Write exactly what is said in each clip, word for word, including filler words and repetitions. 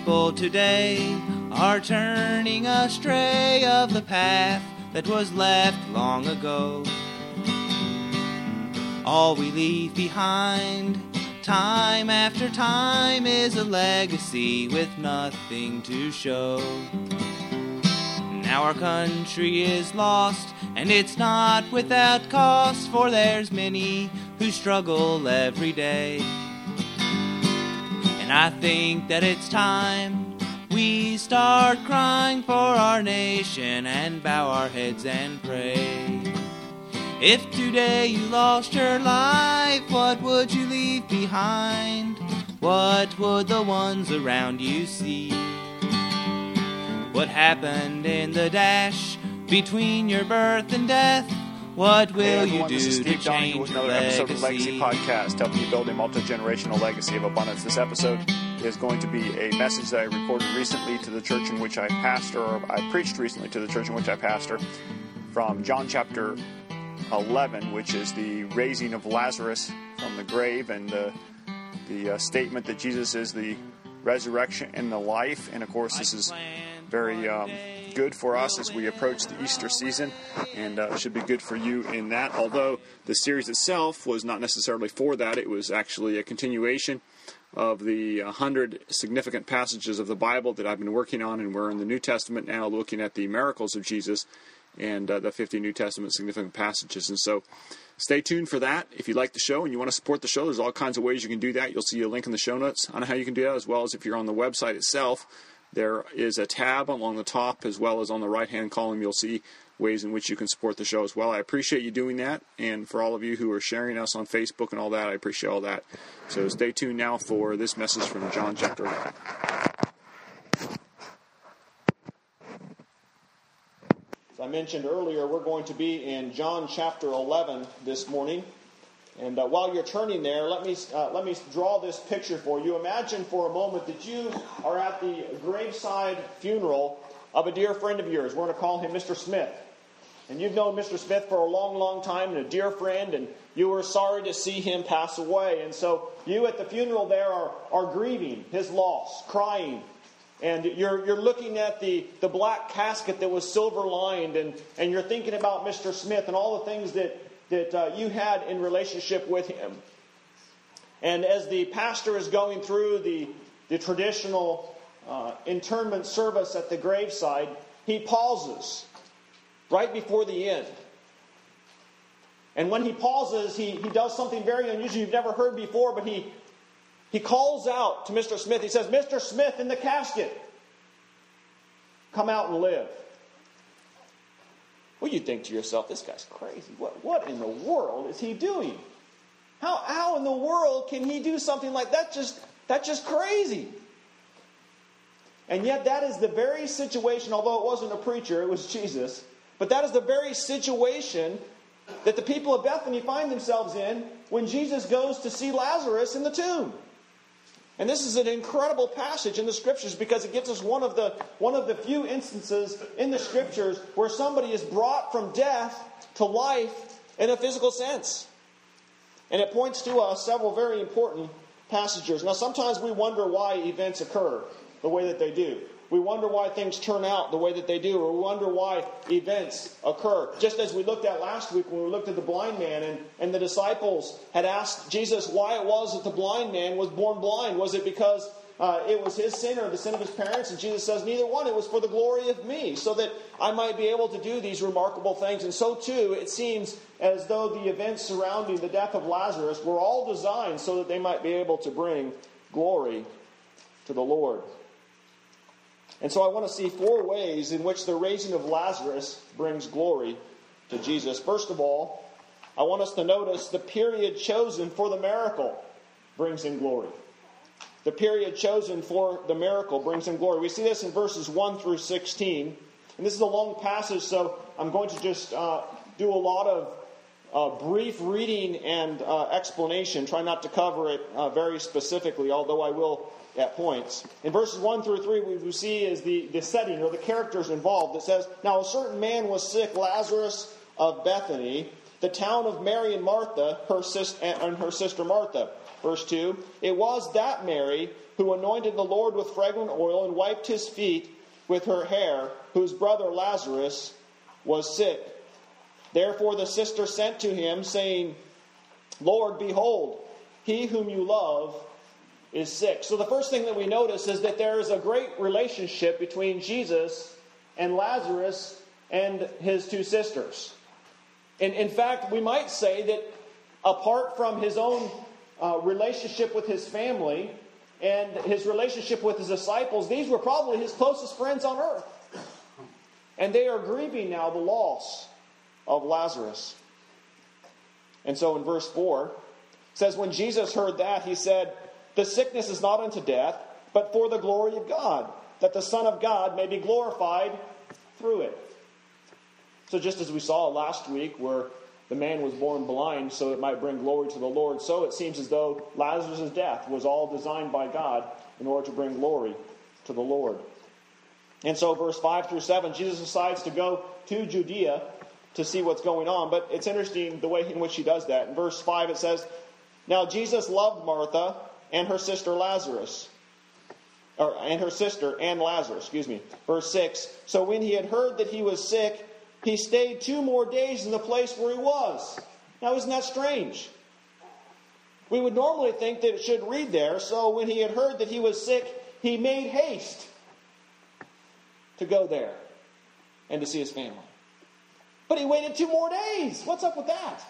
people today are turning astray of the path that was left long ago. All we leave behind, time after time, is a legacy with nothing to show. Now our country is lost, and it's not without cost, for there's many who struggle every day. And I think that it's time we start crying for our nation and bow our heads and pray. If today you lost your life, what would you leave behind? What would the ones around you see? What happened in the dash between your birth and death? What will hey everyone, you do this is to Steve Donahue change with your another legacy? episode of the Legacy Podcast, helping you build a multi-generational legacy of abundance. This episode is going to be a message that I recorded recently to the church in which I pastor, or I preached recently to the church in which I pastor, from John chapter eleven, which is the raising of Lazarus from the grave, and the, the uh, statement that Jesus is the resurrection and the life. And of course, this is very um, good for us as we approach the Easter season, and uh, should be good for you in that. Although the series itself was not necessarily for that, it was actually a continuation of the one hundred significant passages of the Bible that I've been working on, and we're in the New Testament now looking at the miracles of Jesus and uh, the fifty New Testament significant passages. And so stay tuned for that. If you like the show and you want to support the show, there's all kinds of ways you can do that. You'll see a link in the show notes on how you can do that, as well as if you're on the website itself. There is a tab along the top, as well as on the right-hand column, you'll see ways in which you can support the show as well. I appreciate you doing that, and for all of you who are sharing us on Facebook and all that, I appreciate all that. So stay tuned now for this message from John chapter eleven. As I mentioned earlier, we're going to be in John chapter eleven this morning. And uh, while you're turning there, let me uh, let me draw this picture for you. Imagine for a moment that you are at the graveside funeral of a dear friend of yours. We're going to call him Mister Smith. And you've known Mister Smith for a long, long time, and a dear friend, and you were sorry to see him pass away. And so you at the funeral there are, are grieving his loss, crying. And you're you're looking at the, the black casket that was silver-lined, and, and you're thinking about Mister Smith and all the things that that uh, you had in relationship with him. And as the pastor is going through the, the traditional uh, internment service at the graveside, he pauses right before the end. And when he pauses, he, he does something very unusual you've never heard before, but he, he calls out to Mister Smith. He says, "Mister Smith in the casket, come out and live." Well, you think to yourself, this guy's crazy. What what in the world is he doing? How how in the world can he do something like that? Just that's just crazy. And yet that is the very situation, although it wasn't a preacher, it was Jesus, but that is the very situation that the people of Bethany find themselves in when Jesus goes to see Lazarus in the tomb. And this is an incredible passage in the Scriptures because it gives us one of the one of the few instances in the Scriptures where somebody is brought from death to life in a physical sense. And it points to us several very important passages. Now, sometimes we wonder why events occur the way that they do. We wonder why things turn out the way that they do, or we wonder why events occur. Just as we looked at last week when we looked at the blind man, and, and the disciples had asked Jesus why it was that the blind man was born blind. Was it because uh, it was his sin or the sin of his parents? And Jesus says, neither one. It was for the glory of me, so that I might be able to do these remarkable things. And so too, it seems as though the events surrounding the death of Lazarus were all designed so that they might be able to bring glory to the Lord. And so I want to see four ways in which the raising of Lazarus brings glory to Jesus. First of all, I want us to notice the period chosen for the miracle brings in glory. The period chosen for the miracle brings in glory. We see this in verses one through sixteen. And this is a long passage, so I'm going to just uh, do a lot of uh, brief reading and uh, explanation. Try not to cover it uh, very specifically, although I will at points. In verses one through three, what we see is the, the setting or the characters involved. It says, "Now a certain man was sick, Lazarus of Bethany, the town of Mary and Martha, her sis- and her sister Martha. verse two, it was that Mary who anointed the Lord with fragrant oil and wiped his feet with her hair, whose brother Lazarus was sick. Therefore the sister sent to him, saying, Lord, behold, he whom you love is sick. So the first thing that we notice is that there is a great relationship between Jesus and Lazarus and his two sisters. And in fact, we might say that apart from his own uh, relationship with his family and his relationship with his disciples, these were probably his closest friends on earth. And they are grieving now the loss of Lazarus. And so in verse four, it says, when Jesus heard that, he said, the sickness is not unto death, but for the glory of God, that the Son of God may be glorified through it. So just as we saw last week where the man was born blind so it might bring glory to the Lord, so it seems as though Lazarus' death was all designed by God in order to bring glory to the Lord. And so verse five through seven, Jesus decides to go to Judea to see what's going on. But it's interesting the way in which he does that. In verse five it says, now Jesus loved Martha and her sister Lazarus. Or, and her sister and Lazarus, excuse me. Verse six, so when he had heard that he was sick, he stayed two more days in the place where he was. Now, isn't that strange? We would normally think that it should read there, so when he had heard that he was sick, he made haste to go there and to see his family. But he waited two more days. What's up with that?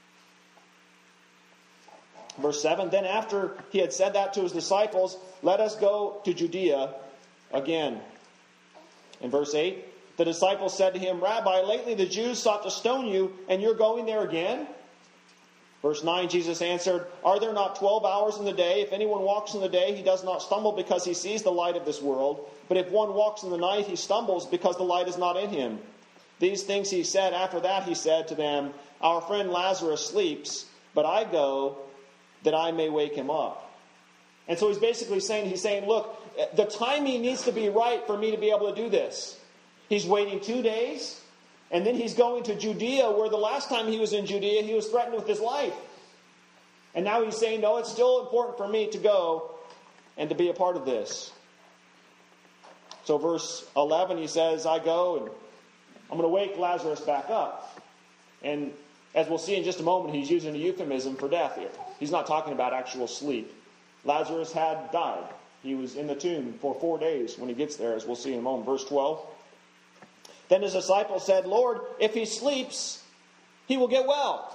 Verse seven, then after he had said that to his disciples, let us go to Judea again. In verse eight, the disciples said to him, Rabbi, lately the Jews sought to stone you, and you're going there again? Verse nine, Jesus answered, are there not twelve hours in the day? If anyone walks in the day, he does not stumble because he sees the light of this world. But if one walks in the night, he stumbles because the light is not in him. These things he said. After that he said to them, our friend Lazarus sleeps, but I go that I may wake him up. And so he's basically saying, he's saying, look, the timing needs to be right for me to be able to do this. He's waiting two days, and then he's going to Judea, where the last time he was in Judea, he was threatened with his life. And now he's saying, no, it's still important for me to go and to be a part of this. So verse eleven, he says, I go, and I'm going to wake Lazarus back up. And as we'll see in just a moment, he's using a euphemism for death here. He's not talking about actual sleep. Lazarus had died. He was in the tomb for four days when he gets there, as we'll see in a moment. Verse twelve. Then his disciples said, Lord, if he sleeps, he will get well.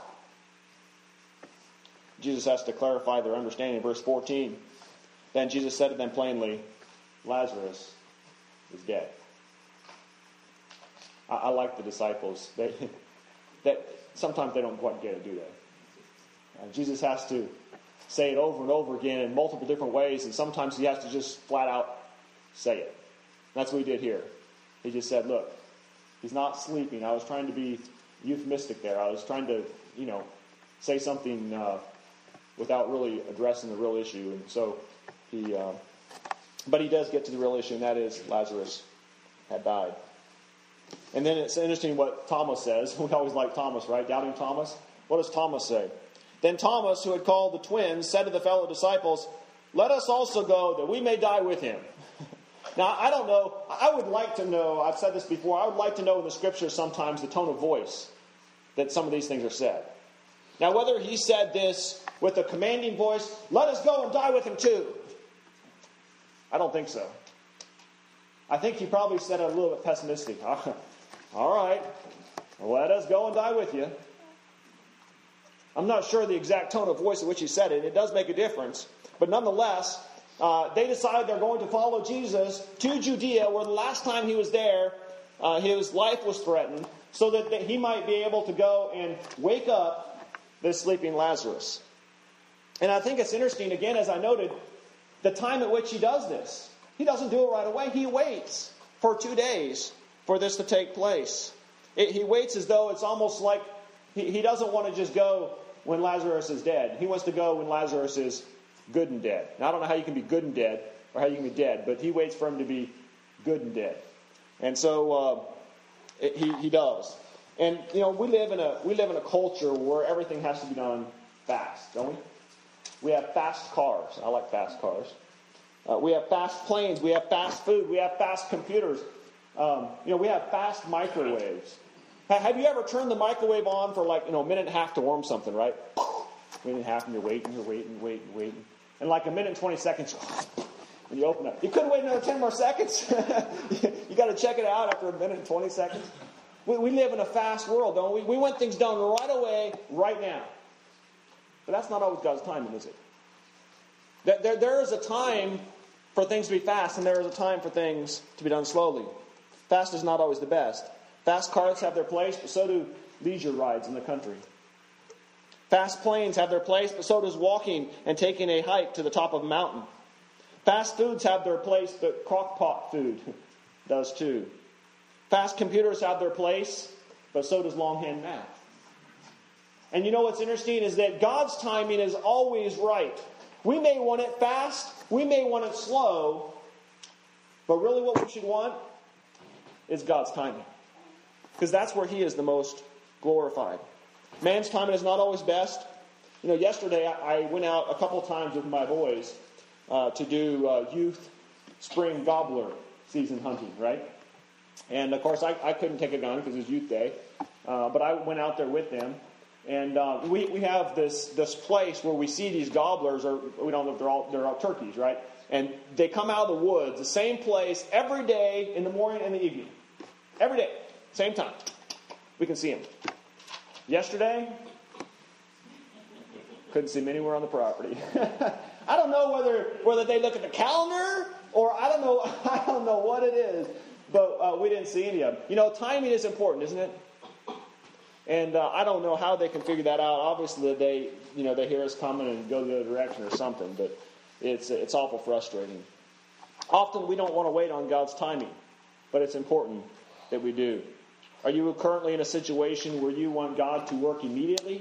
Jesus has to clarify their understanding. Verse fourteen. Then Jesus said to them plainly, Lazarus is dead. I, I like the disciples. They, that sometimes they don't quite get it, do they? Uh, Jesus has to say it over and over again in multiple different ways, and sometimes he has to just flat out say it. That's what he did here. He just said, look, he's not sleeping. I was trying to be euphemistic there. I was trying to, you know, say something uh, without really addressing the real issue. And so he, uh, but he does get to the real issue, and that is Lazarus had died. And then it's interesting what Thomas says. We always like Thomas, right? Doubting Thomas. What does Thomas say? Then Thomas, who had called the twins, said to the fellow disciples, let us also go that we may die with him. Now, I don't know. I would like to know, I've said this before, I would like to know in the scriptures sometimes the tone of voice that some of these things are said. Now, whether he said this with a commanding voice, let us go and die with him too. I don't think so. I think he probably said it a little bit pessimistic. All right, let us go and die with you. I'm not sure the exact tone of voice in which he said it. It does make a difference. But nonetheless, uh, they decided they're going to follow Jesus to Judea, where the last time he was there, uh, his life was threatened, so that, that he might be able to go and wake up this sleeping Lazarus. And I think it's interesting, again, as I noted, the time at which he does this. He doesn't do it right away. He waits for two days for this to take place. It, he waits as though it's almost like he, he doesn't want to just go when Lazarus is dead. He wants to go when Lazarus is good and dead. Now, I don't know how you can be good and dead or how you can be dead, but he waits for him to be good and dead. And so uh, it, he, he does. And, you know, we live in a we live in a culture where everything has to be done fast, don't we? We have fast cars. I like fast cars. Uh, we have fast planes. We have fast food. We have fast computers. Um, you know, we have fast microwaves. Have you ever turned the microwave on for like, you know, a minute and a half to warm something, right? A minute and a half, and you're waiting, you're waiting, waiting, waiting. And like a minute and twenty seconds, when you open it. You couldn't wait another ten more seconds? You got to check it out after a minute and twenty seconds. We, we live in a fast world, don't we? We want things done right away, right now. But that's not always God's timing, is it? There, there, there is a time for things to be fast, and there is a time for things to be done slowly. Fast is not always the best. Fast cars have their place, but so do leisure rides in the country. Fast planes have their place, but so does walking and taking a hike to the top of a mountain. Fast foods have their place, but crock-pot food does too. Fast computers have their place, but so does longhand math. And you know what's interesting is that God's timing is always right. We may want it fast, we may want it slow, but really what we should want is God's timing. Because that's where He is the most glorified. Man's timing is not always best. You know, yesterday I, I went out a couple of times with my boys uh, to do uh, youth spring gobbler season hunting, right? And of course I, I couldn't take a gun because it was youth day, uh, but I went out there with them. And uh, we, we have this, this place where we see these gobblers, or we don't know if they're all, they're all turkeys, right? And they come out of the woods, the same place, every day in the morning and the evening. Every day, same time. We can see them. Yesterday, couldn't see them anywhere on the property. I don't know whether whether they look at the calendar or I don't know I don't know what it is, but uh, we didn't see any of them. You know, timing is important, isn't it? And uh, I don't know how they can figure that out. Obviously, they you know they hear us coming and go the other direction or something, but it's it's awful frustrating. Often we don't want to wait on God's timing, but it's important that we do. Are you currently in a situation where you want God to work immediately?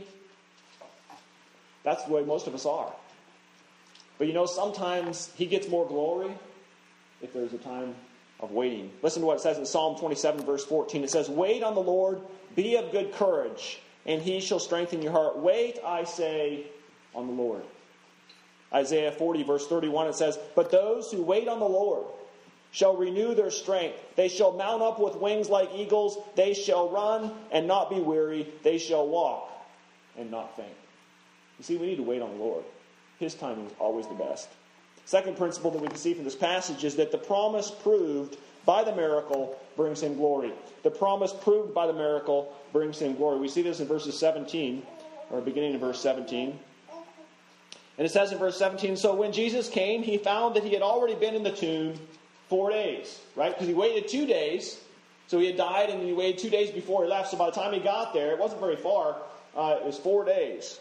That's the way most of us are. But you know, sometimes He gets more glory if there's a time of waiting. Listen to what it says in Psalm twenty-seven, verse fourteen. It says, "Wait on the Lord, be of good courage, and He shall strengthen your heart. Wait, I say, on the Lord." Isaiah forty, verse thirty-one, it says, "But those who wait on the Lord shall renew their strength. They shall mount up with wings like eagles. They shall run and not be weary. They shall walk and not faint." You see, we need to wait on the Lord. His timing is always the best. Second principle that we can see from this passage is that the promise proved by the miracle brings Him glory. The promise proved by the miracle brings Him glory. We see this in verses seventeen, or beginning in verse seventeen. And it says in verse seventeen, "So when Jesus came, He found that He had already been in the tomb four days." Right? Because He waited two days. So He had died and He waited two days before He left. So by the time He got there, it wasn't very far. Uh, it was four days.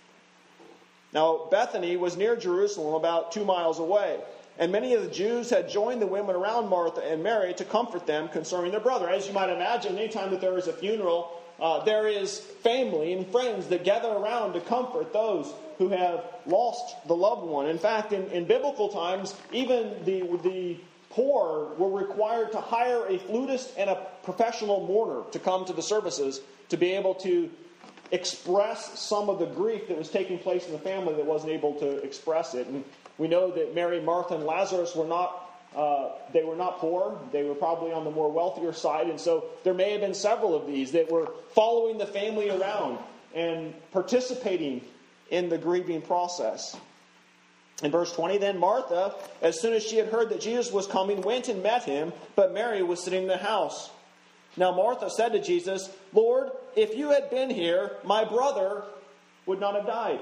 Now, Bethany was near Jerusalem, about two miles away. And many of the Jews had joined the women around Martha and Mary to comfort them concerning their brother. As you might imagine, anytime that there is a funeral, uh, there is family and friends that gather around to comfort those who have lost the loved one. In fact, in, in biblical times, even the, the poor were required to hire a flutist and a professional mourner to come to the services to be able to express some of the grief that was taking place in the family that wasn't able to express it. And we know that Mary, Martha, and Lazarus were not uh, they were not poor. They were probably on the more wealthier side. And so there may have been several of these that were following the family around and participating in the grieving process. In verse twenty, "Then Martha, as soon as she had heard that Jesus was coming, went and met Him, but Mary was sitting in the house. Now Martha said to Jesus, 'Lord, if you had been here, my brother would not have died.'"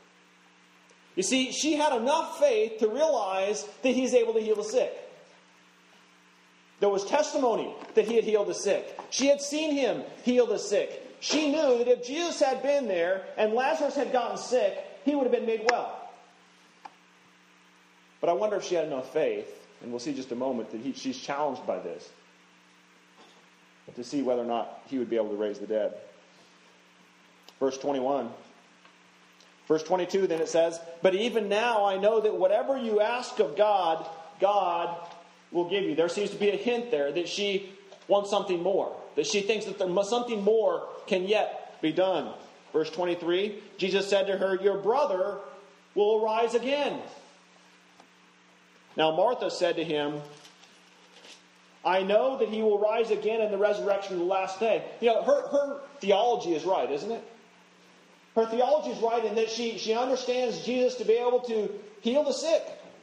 You see, she had enough faith to realize that He's able to heal the sick. There was testimony that He had healed the sick. She had seen Him heal the sick. She knew that if Jesus had been there and Lazarus had gotten sick, he would have been made well. But I wonder if she had enough faith, and we'll see in just a moment that he, she's challenged by this, to see whether or not He would be able to raise the dead. Verse twenty-one. Verse twenty-two, then it says, "But even now I know that whatever you ask of God, God will give you." There seems to be a hint there that she wants something more. That she thinks that there must, something more can yet be done. Verse twenty-three, Jesus said to her, "Your brother will arise again. Now Martha said to him, I know that he will rise again in the resurrection of the last day. You know, her, her theology is right, isn't it? Her theology is right in that she, she understands Jesus to be able to heal the sick.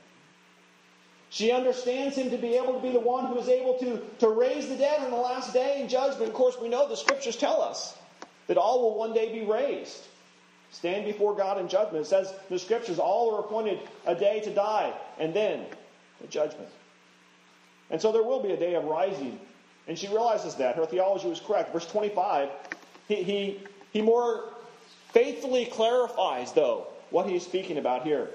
She understands him to be able to be the one who is able to, to raise the dead on the last day in judgment. Of course, we know the Scriptures tell us that all will one day be raised. Stand before God in judgment. It says in the Scriptures, all are appointed a day to die, and then the judgment. And so there will be a day of rising. And she realizes that. Her theology was correct. Verse twenty-five, he, he, he more faithfully clarifies, though, what he's speaking about here.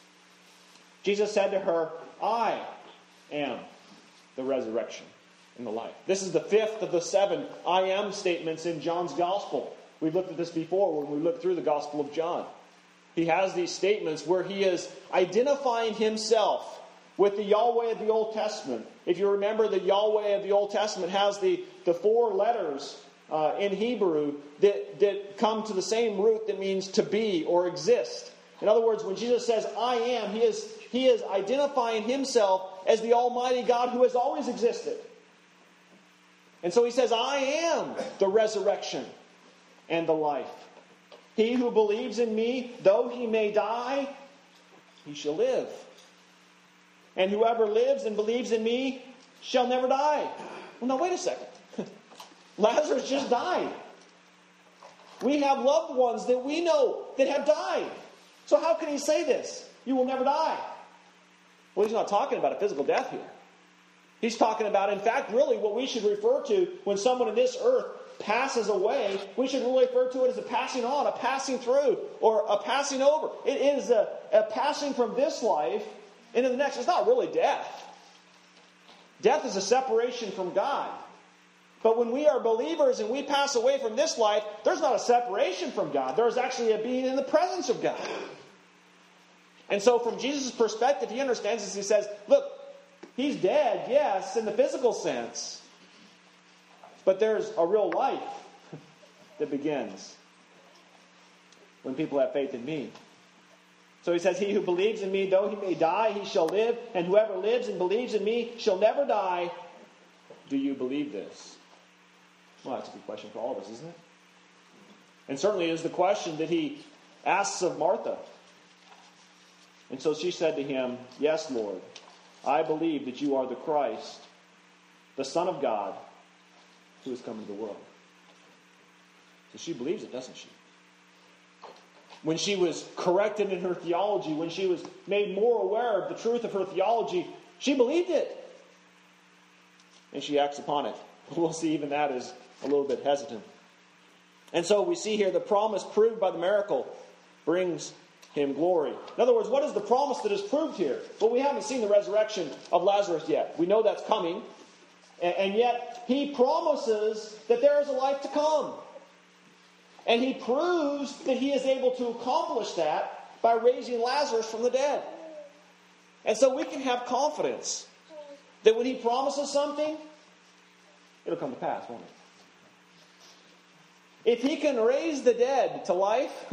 Jesus said to her, I am the resurrection and the life. This is the fifth of the seven I am statements in John's Gospel. We've looked at this before when we looked through the Gospel of John. He has these statements where he is identifying himself with the Yahweh of the Old Testament. If you remember, the Yahweh of the Old Testament has the, the four letters uh, in Hebrew that, that come to the same root that means to be or exist. In other words, when Jesus says, I am, he is, he is identifying himself as the Almighty God who has always existed. And so he says, I am the resurrection and the life. He who believes in me, though he may die, he shall live. And whoever lives and believes in me shall never die. Well, now wait a second. Lazarus just died. We have loved ones that we know that have died. So how can he say this? You will never die. Well, he's not talking about a physical death here. He's talking about, in fact, really what we should refer to when someone in this earth passes away, we should really refer to it as a passing on, a passing through, or a passing over. It is a, a passing from this life into the next. It's not really death. Death is a separation from God. But when we are believers and we pass away from this life, there's not a separation from God. There's actually a being in the presence of God. And so from Jesus' perspective, he understands this. He says, look, he's dead, yes, in the physical sense. But there's a real life that begins when people have faith in me. So he says, he who believes in me, though he may die, he shall live. And whoever lives and believes in me shall never die. Do you believe this? Well, that's a good question for all of us, isn't it? And certainly it is the question that he asks of Martha. And so she said to him, yes, Lord, I believe that you are the Christ, the Son of God, who has come into the world. So she believes it, doesn't she? When she was corrected in her theology, when she was made more aware of the truth of her theology, she believed it. And she acts upon it. We'll see even that is a little bit hesitant. And so we see here the promise proved by the miracle brings him glory. In other words, what is the promise that is proved here? Well, we haven't seen the resurrection of Lazarus yet. We know that's coming. And yet, he promises that there is a life to come. And he proves that he is able to accomplish that by raising Lazarus from the dead. And so we can have confidence that when he promises something, it'll come to pass, won't it? If he can raise the dead to life,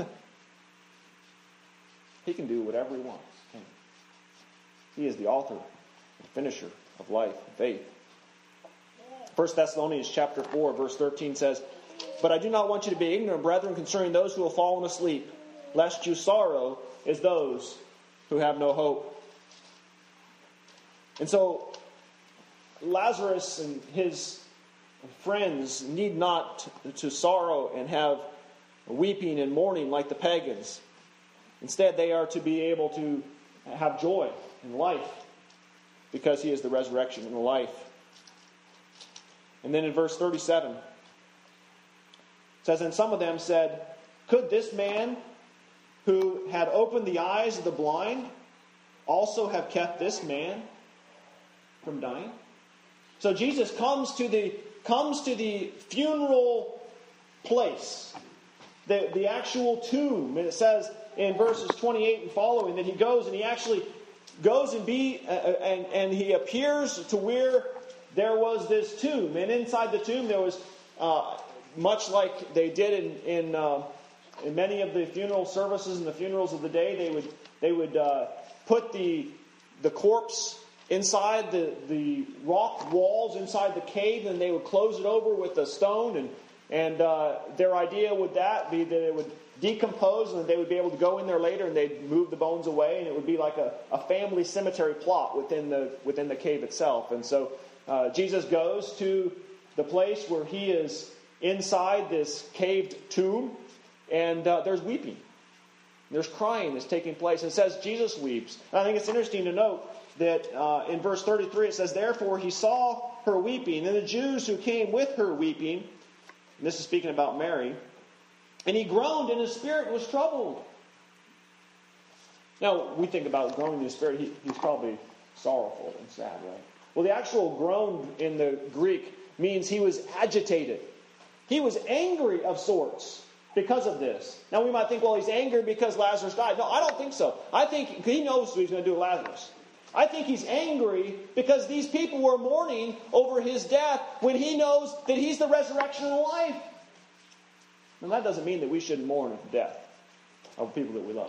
he can do whatever he wants. He is the author and finisher of life and faith. First Thessalonians chapter four, verse thirteen says, but I do not want you to be ignorant, brethren, concerning those who have fallen asleep, lest you sorrow as those who have no hope. And so, Lazarus and his friends need not to sorrow and have weeping and mourning like the pagans. Instead, they are to be able to have joy and life because he is the resurrection and the life. And then in verse thirty-seven, it says, and some of them said, could this man who had opened the eyes of the blind also have kept this man from dying? So Jesus comes to the comes to the funeral place, the, the actual tomb. And it says in verses twenty-eight and following that he goes and he actually goes and be uh, and, and he appears to where there was this tomb. And inside the tomb there was, uh, much like they did in in, uh, in many of the funeral services and the funerals of the day, they would they would uh, put the the corpse inside the, the rock walls inside the cave, and they would close it over with a stone. And, and uh, their idea would that be that it would decompose, and they would be able to go in there later and they'd move the bones away, and it would be like a, a family cemetery plot within the within the cave itself. And so uh, Jesus goes to the place where he is inside this caved tomb, and uh, there's weeping. There's crying that's taking place. And it says Jesus weeps. And I think it's interesting to note that uh, in verse thirty-three it says, "Therefore he saw her weeping, and the Jews who came with her weeping," and this is speaking about Mary, "and he groaned, and his spirit was troubled." Now, we think about groaning in his spirit, he, he's probably sorrowful and sad, right? Well, the actual groan in the Greek means he was agitated. He was angry of sorts because of this. Now, we might think, well, he's angry because Lazarus died. No, I don't think so. I think he knows what he's going to do with Lazarus. I think he's angry because these people were mourning over his death when he knows that he's the resurrection and the life. And that doesn't mean that we shouldn't mourn at the death of people that we love.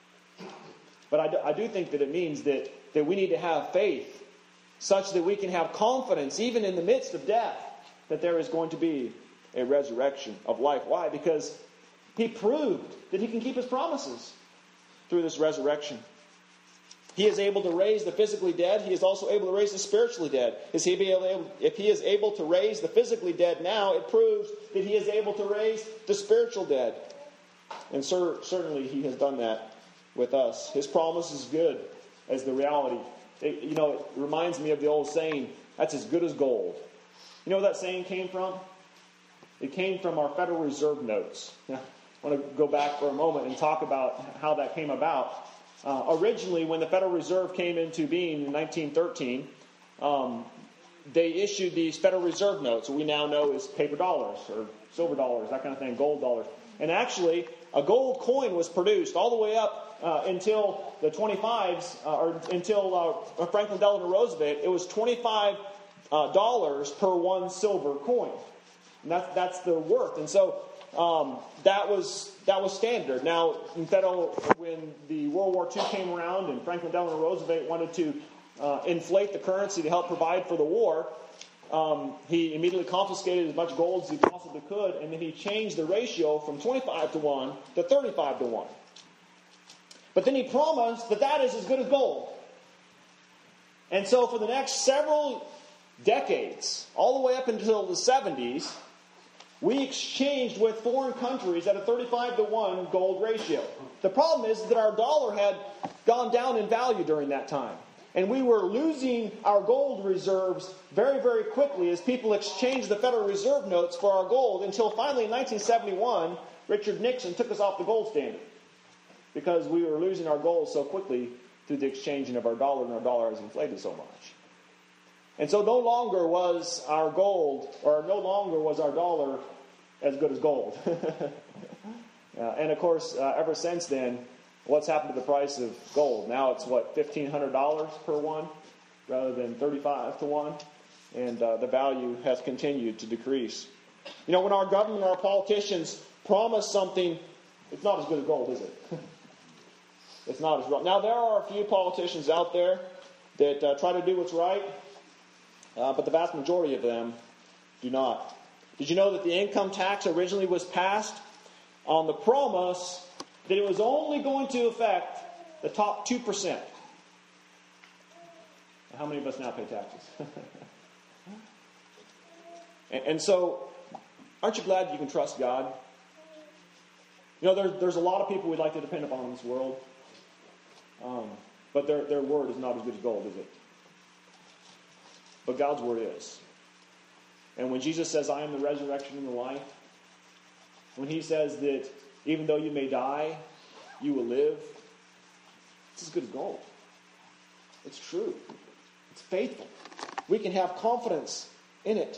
But I do, I do think that it means that, that we need to have faith such that we can have confidence, even in the midst of death, that there is going to be a resurrection of life. Why? Because he proved that he can keep his promises through this resurrection. He is able to raise the physically dead. He is also able to raise the spiritually dead. Is he be able, if he is able to raise the physically dead now, it proves that he is able to raise the spiritual dead. And cer- certainly he has done that with us. His promise is good as the reality. It, you know, it reminds me of the old saying, that's as good as gold. You know where that saying came from? It came from our Federal Reserve notes. Now, I want to go back for a moment and talk about how that came about. Uh, originally, when the Federal Reserve came into being in nineteen thirteen, um, they issued these Federal Reserve notes, what we now know as paper dollars or silver dollars, that kind of thing, gold dollars. And actually, a gold coin was produced all the way up uh, until the twenty-fives, uh, or until uh, Franklin Delano Roosevelt. It was twenty-five dollars uh, per one silver coin. And that's, that's the worth. And so um, that was that was standard. Now, in federal, when the World War Two came around and Franklin Delano Roosevelt wanted to uh, inflate the currency to help provide for the war, um, he immediately confiscated as much gold as he possibly could, and then he changed the ratio from twenty-five to one to thirty-five to one. But then he promised that that is as good as gold. And so for the next several decades, all the way up until the seventies, we exchanged with foreign countries at a thirty-five to one gold ratio. The problem is that our dollar had gone down in value during that time. And we were losing our gold reserves very, very quickly as people exchanged the Federal Reserve notes for our gold, until finally in nineteen seventy-one, Richard Nixon took us off the gold standard because we were losing our gold so quickly through the exchanging of our dollar, and our dollar has inflated so much. And so no longer was our gold, or no longer was our dollar as good as gold. uh, and of course, uh, ever since then, what's happened to the price of gold? Now it's, what, fifteen hundred dollars per one rather than thirty-five to one. And uh, the value has continued to decrease. You know, when our government, our politicians promise something, it's not as good as gold, is it? It's not as right. Now, there are a few politicians out there that uh, try to do what's right, uh, but the vast majority of them do not. Did you know that the income tax originally was passed on the promise that it was only going to affect the top two percent? How many of us now pay taxes? and, and so, aren't you glad you can trust God? You know, there, there's a lot of people we'd like to depend upon in this world. Um, but their, their word is not as good as gold, is it? But God's word is. And when Jesus says, I am the resurrection and the life, when he says that even though you may die, you will live, it's as good as gold. It's true. It's faithful. We can have confidence in it.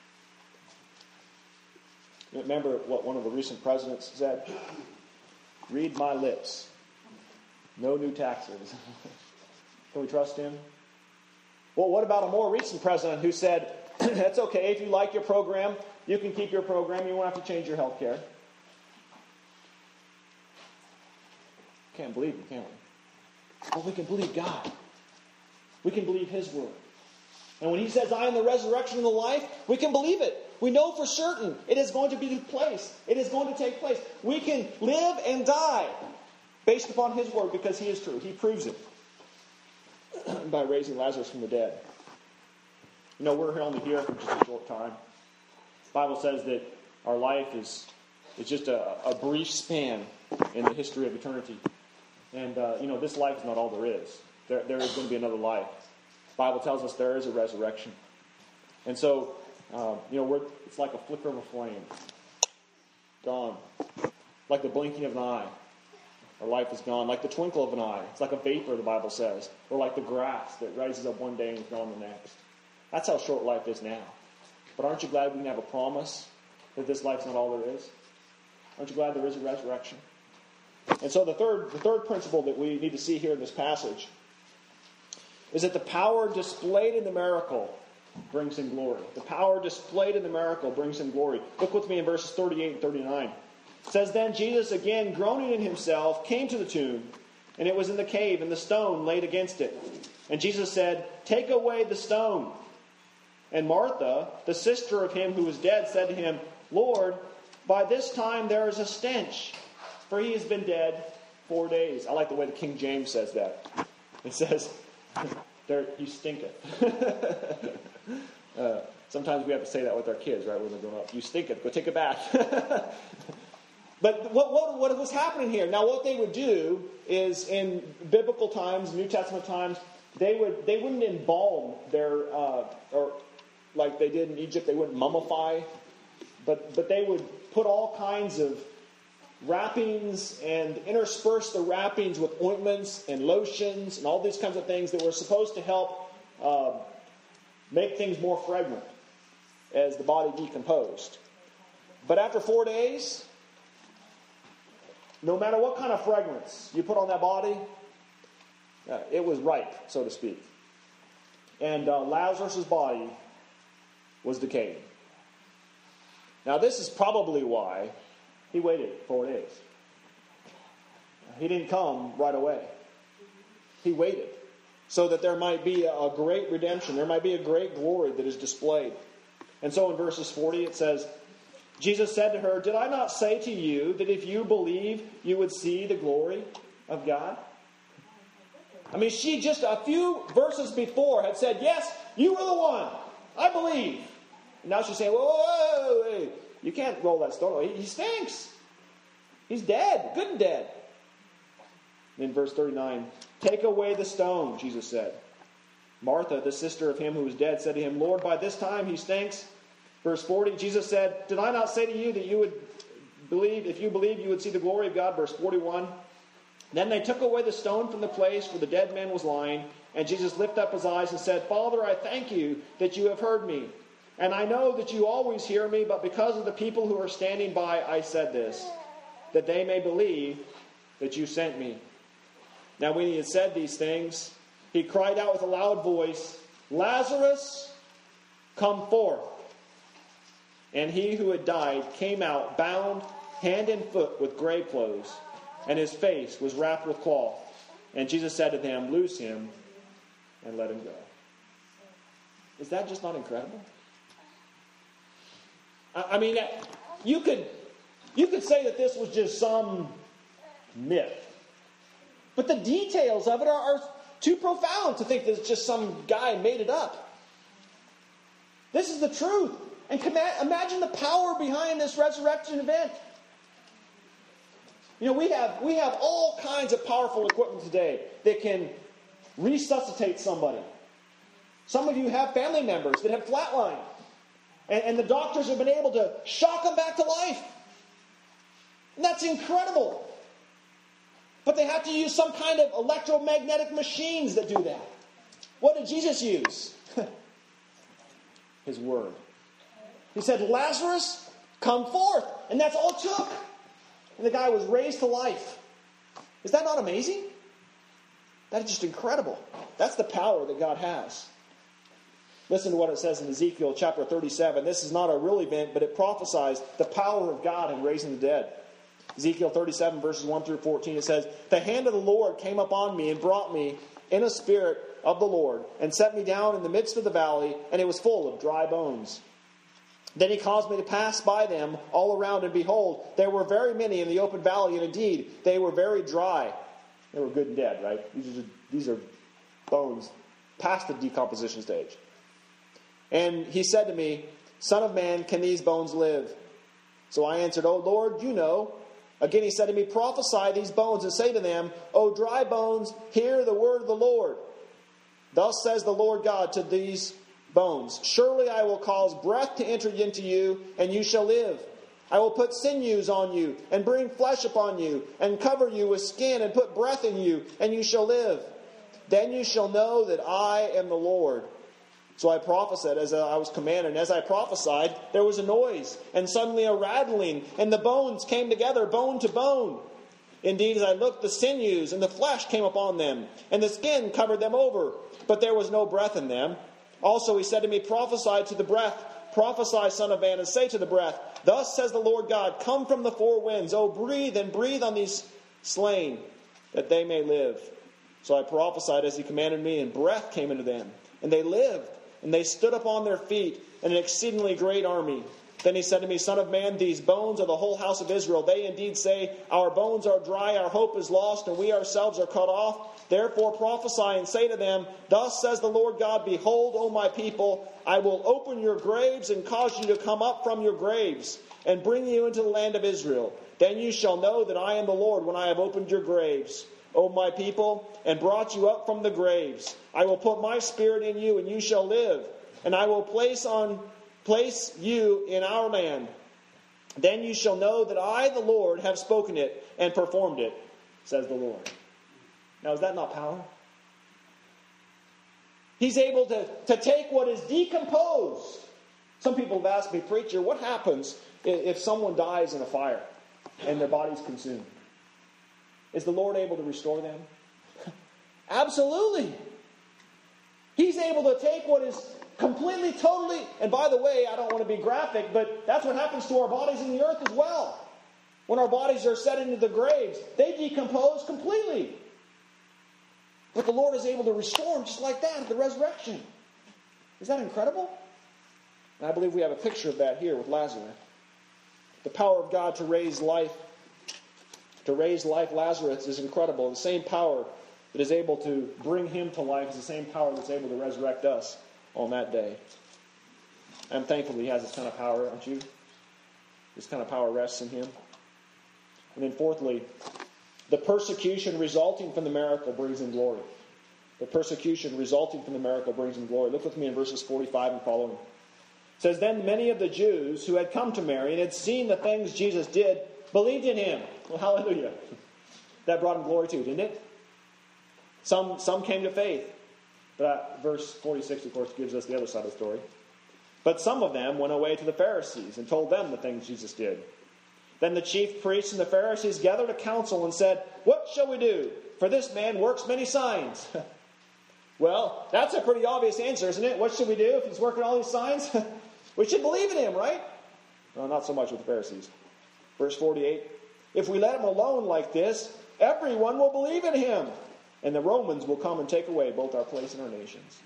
Remember what one of the recent presidents said? Read my lips. No new taxes. Can we trust him? Well, what about a more recent president who said, that's okay, if you like your program, you can keep your program, you won't have to change your health care. Can't believe it, can we? But we can believe God. We can believe His word. And when He says, I am the resurrection and the life, we can believe it. We know for certain it is going to be place. It is going to take place. We can live and die based upon His word because He is true. He proves it by raising Lazarus from the dead. You know, we're only here for just a short time. The Bible says that our life is, is just a, a brief span in the history of eternity. And, uh, you know, this life is not all there is. There, there is going to be another life. The Bible tells us there is a resurrection. And so, um, you know, we're, it's like a flicker of a flame. Gone. Like the blinking of an eye. Our life is gone. Like the twinkle of an eye. It's like a vapor, the Bible says. Or like the grass that rises up one day and is gone the next. That's how short life is now. But aren't you glad we can have a promise that this life's not all there is? Aren't you glad there is a resurrection? And so the third, the third principle that we need to see here in this passage is that the power displayed in the miracle brings Him glory. The power displayed in the miracle brings Him glory. Look with me in verses thirty-eight and thirty-nine. It says, Then Jesus, again groaning in Himself, came to the tomb, and it was in the cave, and the stone laid against it. And Jesus said, Take away the stone. And Martha, the sister of him who was dead, said to Him, Lord, by this time there is a stench, for he has been dead four days. I like the way the King James says that. It says, there, he stinketh. uh, sometimes we have to say that with our kids, right, when they're growing up. You stinketh. Go take a bath. But what, what, what was happening here? Now, what they would do is, in biblical times, New Testament times, they, would, they wouldn't embalm their, uh, or like they did in Egypt, they wouldn't mummify, but, but they would put all kinds of wrappings and intersperse the wrappings with ointments and lotions and all these kinds of things that were supposed to help uh, make things more fragrant as the body decomposed. But after four days, no matter what kind of fragrance you put on that body, uh, it was ripe, so to speak. And uh, Lazarus' body was decaying. Now, this is probably why He waited four days. He didn't come right away. He waited so that there might be a great redemption. There might be a great glory that is displayed. And so in verses forty it says, Jesus said to her, Did I not say to you that if you believe, you would see the glory of God? I mean, she just a few verses before had said, Yes, you were the one. I believe. And now she's saying, Whoa, whoa, whoa, whoa. You can't roll that stone away. He stinks. He's dead, good and dead. In verse thirty-nine, Take away the stone, Jesus said. Martha, the sister of him who was dead, said to Him, Lord, by this time he stinks. Verse forty, Jesus said, Did I not say to you that you would believe, if you believe, you would see the glory of God? Verse forty-one, Then they took away the stone from the place where the dead man was lying, and Jesus lifted up His eyes and said, Father, I thank you that you have heard me. And I know that you always hear me, but because of the people who are standing by, I said this, that they may believe that you sent me. Now when He had said these things, He cried out with a loud voice, Lazarus, come forth. And he who had died came out, bound hand and foot with grave clothes, and his face was wrapped with cloth. And Jesus said to them, Loose him and let him go. Is that just not incredible? I mean, you could, you could say that this was just some myth. But the details of it are, are too profound to think that it's just some guy made it up. This is the truth. And imagine the power behind this resurrection event. You know, we have, we have all kinds of powerful equipment today that can resuscitate somebody. Some of you have family members that have flatlined. And, and the doctors have been able to shock them back to life. And that's incredible. But they have to use some kind of electromagnetic machines that do that. What did Jesus use? His word. He said, Lazarus, come forth. And that's all it took. And the guy was raised to life. Is that not amazing? That is just incredible. That's the power that God has. Listen to what it says in Ezekiel chapter thirty-seven. This is not a real event, but it prophesies the power of God in raising the dead. Ezekiel thirty-seven, verses one through fourteen, it says, "The hand of the Lord came upon me and brought me in a spirit of the Lord, and set me down in the midst of the valley, and it was full of dry bones. Then he caused me to pass by them all around, and behold, there were very many in the open valley, and indeed they were very dry." They were good and dead, right? These are, these are bones past the decomposition stage. "And he said to me, Son of man, can these bones live? So I answered, O Lord, you know. Again he said to me, Prophesy these bones, and say to them, O dry bones, hear the word of the Lord. Thus says the Lord God to these bones, Surely I will cause breath to enter into you, and you shall live. I will put sinews on you, and bring flesh upon you, and cover you with skin, and put breath in you, and you shall live. Then you shall know that I am the Lord. So I prophesied as I was commanded, and as I prophesied, there was a noise, and suddenly a rattling, and the bones came together, bone to bone. Indeed, as I looked, the sinews and the flesh came upon them, and the skin covered them over, but there was no breath in them. Also he said to me, Prophesy to the breath, prophesy, son of man, and say to the breath, Thus says the Lord God, Come from the four winds, O breathe, and breathe on these slain, that they may live. So I prophesied as he commanded me, and breath came into them, and they lived, and they stood up on their feet, an exceedingly great army. Then he said to me, Son of man, these bones are the whole house of Israel. They indeed say, Our bones are dry, our hope is lost, and we ourselves are cut off. Therefore prophesy and say to them, Thus says the Lord God, Behold, O my people, I will open your graves and cause you to come up from your graves, and bring you into the land of Israel. Then you shall know that I am the Lord when I have opened your graves, O my people, and brought you up from the graves. I will put my spirit in you, and you shall live, and I will place on place you in our land. Then you shall know that I, the Lord, have spoken it and performed it, says the Lord. Now, is that not power? He's able to, to take what is decomposed. Some people have asked me, Preacher, what happens if someone dies in a fire and their body's consumed? Is the Lord able to restore them? Absolutely. He's able to take what is completely, totally, and by the way, I don't want to be graphic, but that's what happens to our bodies in the earth as well. When our bodies are set into the graves, they decompose completely. But the Lord is able to restore them just like that at the resurrection. Is that incredible? And I believe we have a picture of that here with Lazarus. The power of God to raise life, to raise life Lazarus is incredible. The same power that is able to bring him to life is the same power that's able to resurrect us on that day. I'm thankful he has this kind of power, aren't you? This kind of power rests in him. And then fourthly, the persecution resulting from the miracle brings him glory. The persecution resulting from the miracle brings him glory. Look with me in verses forty-five and following. It says, Then many of the Jews who had come to Mary and had seen the things Jesus did believed in him. Well, hallelujah. That brought him glory too, didn't it? Some, some came to faith. But uh, verse forty-six, of course, gives us the other side of the story. But some of them went away to the Pharisees and told them the things Jesus did. Then the chief priests and the Pharisees gathered a council and said, What shall we do? For this man works many signs. Well, that's a pretty obvious answer, isn't it? What should we do if he's working all these signs? We should believe in him, right? Well, not so much with the Pharisees. Verse forty-eight, If we let him alone like this, everyone will believe in him, and the Romans will come and take away both our place and our nations.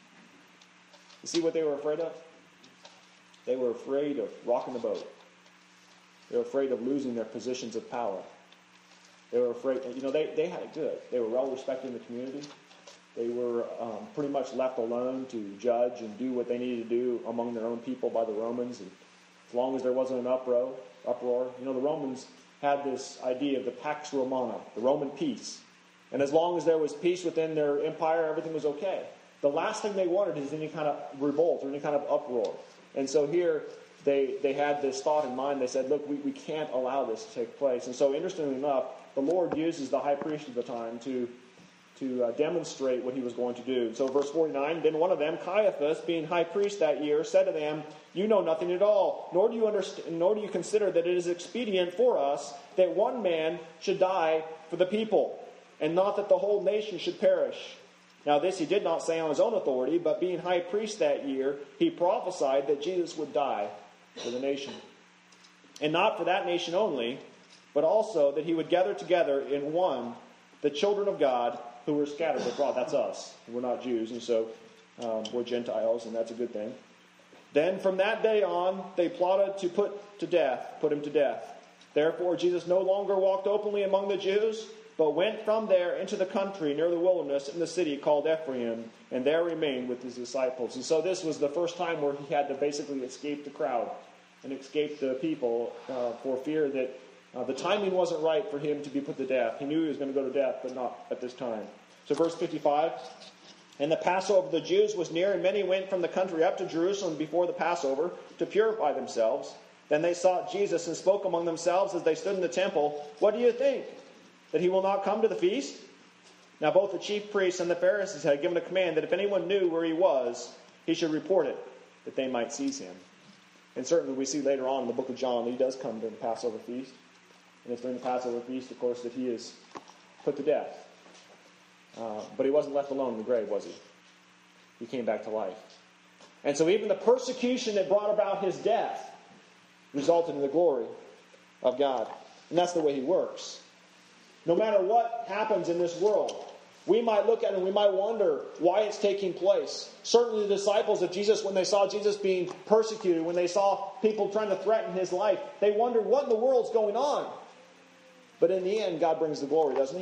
You see what they were afraid of? They were afraid of rocking the boat. They were afraid of losing their positions of power. They were afraid, you know, they, they had it good. They were well respected in the community. They were um, pretty much left alone to judge and do what they needed to do among their own people by the Romans. And as long as there wasn't an uproar, uproar, you know, the Romans had this idea of the Pax Romana, the Roman peace. And as long as there was peace within their empire, everything was okay. The last thing they wanted is any kind of revolt or any kind of uproar. And so here, they, they had this thought in mind. They said, look, we, we can't allow this to take place. And so interestingly enough, the Lord uses the high priest of the time to, to uh, demonstrate what he was going to do. So verse forty-nine, Then one of them, Caiaphas, being high priest that year, said to them, You know nothing at all, nor do you understand, nor do you consider that it is expedient for us that one man should die for the people, and not that the whole nation should perish. Now this he did not say on his own authority, but being high priest that year, he prophesied that Jesus would die for the nation. And not for that nation only, but also that he would gather together in one the children of God who were scattered abroad. That's us. We're not Jews, and so um, we're Gentiles, and that's a good thing. Then from that day on, they plotted to put to death, put him to death. Therefore, Jesus no longer walked openly among the Jews, but went from there into the country near the wilderness in the city called Ephraim, and there remained with his disciples. And so this was the first time where he had to basically escape the crowd and escape the people uh, for fear that uh, the timing wasn't right for him to be put to death. He knew he was going to go to death, but not at this time. So verse fifty-five, and the Passover of the Jews was near, and many went from the country up to Jerusalem before the Passover to purify themselves. Then they sought Jesus and spoke among themselves as they stood in the temple, "What do you think? That he will not come to the feast?" Now both the chief priests and the Pharisees had given a command that if anyone knew where he was, he should report it, that they might seize him. And certainly we see later on in the book of John that he does come during the Passover feast. And it's during the Passover feast, of course, that he is put to death. Uh, but he wasn't left alone in the grave, was he? He came back to life. And so even the persecution that brought about his death resulted in the glory of God. And that's the way he works. No matter what happens in this world, we might look at it and we might wonder why it's taking place. Certainly the disciples of Jesus, when they saw Jesus being persecuted, when they saw people trying to threaten his life, they wondered what in the world's going on. But in the end, God brings the glory, doesn't he?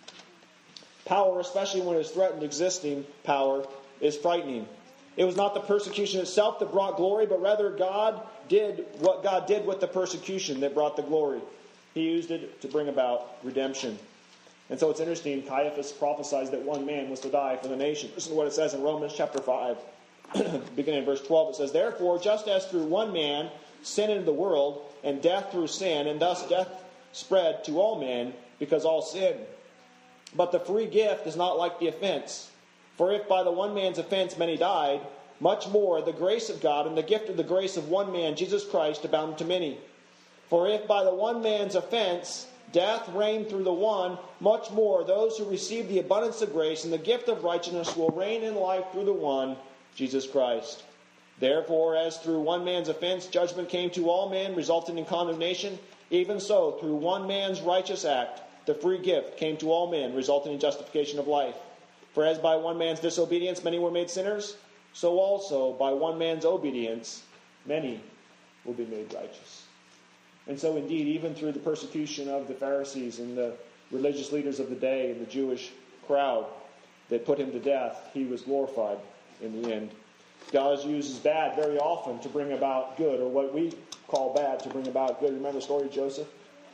Power, especially when it's threatened, existing power, is frightening. It was not the persecution itself that brought glory, but rather God did what God did with the persecution that brought the glory. He used it to bring about redemption. And so it's interesting, Caiaphas prophesies that one man was to die for the nation. Listen to what it says in Romans chapter five, beginning in verse twelve. It says, "Therefore, just as through one man sin entered the world, and death through sin, and thus death spread to all men, because all sinned. But the free gift is not like the offense. For if by the one man's offense many died, much more the grace of God and the gift of the grace of one man, Jesus Christ, abounded to many. For if by the one man's offense death reigned through the one, much more those who receive the abundance of grace and the gift of righteousness will reign in life through the one, Jesus Christ. Therefore, as through one man's offense judgment came to all men, resulting in condemnation, even so through one man's righteous act the free gift came to all men, resulting in justification of life. For as by one man's disobedience many were made sinners, so also by one man's obedience many will be made righteous." And so indeed, even through the persecution of the Pharisees and the religious leaders of the day and the Jewish crowd that put him to death, he was glorified in the end. God uses bad very often to bring about good, or what we call bad to bring about good. Remember the story of Joseph?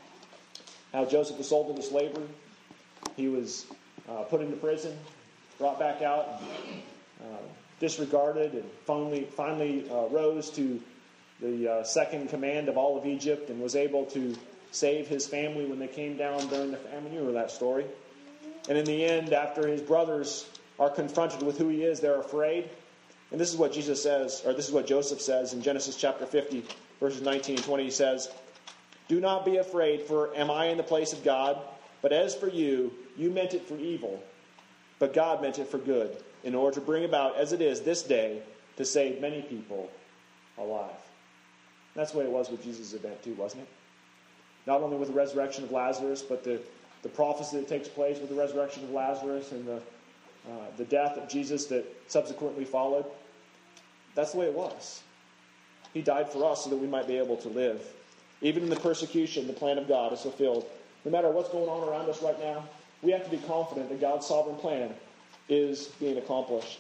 How Joseph was sold into slavery. He was uh, put into prison, brought back out, uh, disregarded, and finally, finally uh, rose to the uh, second command of all of Egypt and was able to save his family when they came down during the famine. You remember that story. And in the end, after his brothers are confronted with who he is, they're afraid. And this is what Jesus says, or this is what Joseph says in Genesis chapter fifty, verses nineteen and twenty. He says, "Do not be afraid, for am I in the place of God? But as for you, you meant it for evil, but God meant it for good, in order to bring about, as it is this day, to save many people alive." That's the way it was with Jesus' event too, wasn't it? Not only with the resurrection of Lazarus, but the, the prophecy that takes place with the resurrection of Lazarus and the, uh, the death of Jesus that subsequently followed. That's the way it was. He died for us so that we might be able to live. Even in the persecution, the plan of God is fulfilled. No matter what's going on around us right now, we have to be confident that God's sovereign plan is being accomplished.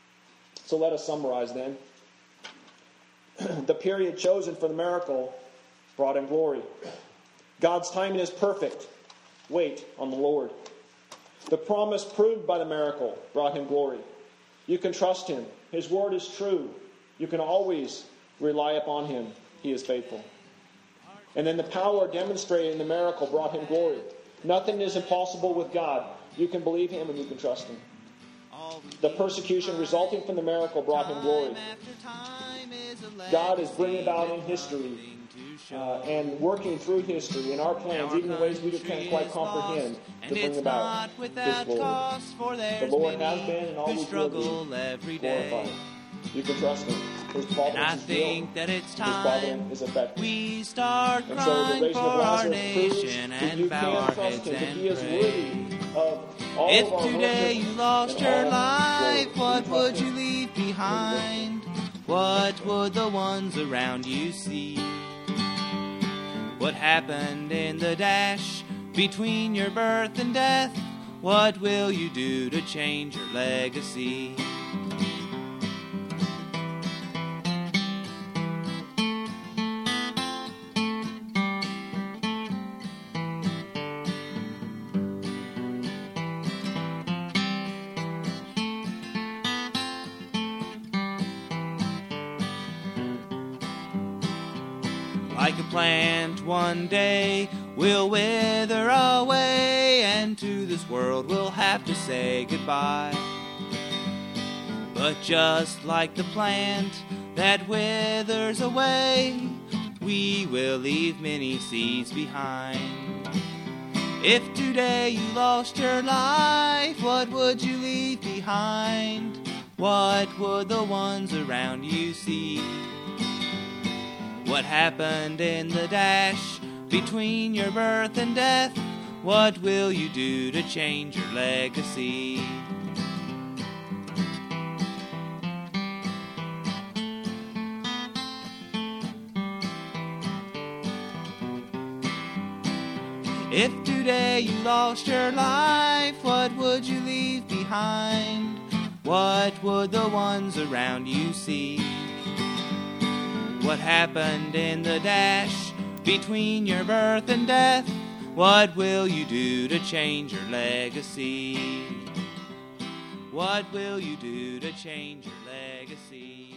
So let us summarize then. The period chosen for the miracle brought him glory. God's timing is perfect. Wait on the Lord. The promise proved by the miracle brought him glory. You can trust him. His word is true. You can always rely upon him. He is faithful. And then the power demonstrated in the miracle brought him glory. Nothing is impossible with God. You can believe him and you can trust him. The persecution resulting from the miracle brought him glory. God is bringing about in history uh, and working through history in our plans, even in ways we can't quite comprehend, to bring about his glory. The Lord has been and always will be glorified. You can trust him. His And providence I is think real. that it's His time providence is effective. we start And so the crying raising for of our Lazarus proves nation that and you bow can our trust heads him, that he and is pray. worthy of all If of our today worship you lost and your all life, glory. what Trust would him. you leave behind? What would the ones around you see? What happened in the dash between your birth and death? What will you do to change your legacy? Like a plant one day we'll wither away, and to this world we'll have to say goodbye. But just like the plant that withers away, we will leave many seeds behind. If today you lost your life, what would you leave behind? What would the ones around you see? What happened in the dash between your birth and death? What will you do to change your legacy? If today you lost your life, what would you leave behind? What would the ones around you see? What happened in the dash between your birth and death? What will you do to change your legacy? What will you do to change your legacy?